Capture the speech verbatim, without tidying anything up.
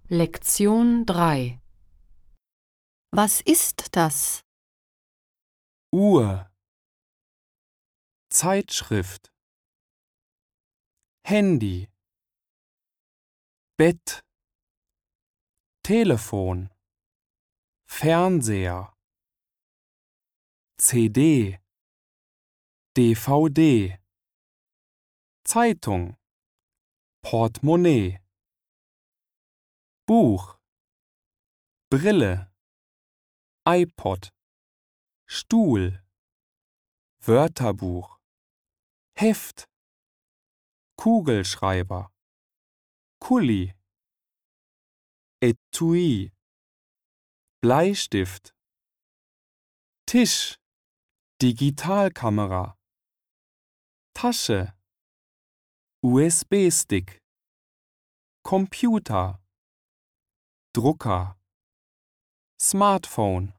Lektion drei. Was ist das? Uhr, Zeitschrift, Handy, Bett, Telefon, Fernseher, C D, D V D, Zeitung, Portemonnaie, Buch, Brille, iPod, Stuhl, Wörterbuch, Heft, Kugelschreiber, Kuli, Etui, Bleistift, Tisch, Digitalkamera, Tasche, U S B-Stick, Computer, Drucker, Smartphone.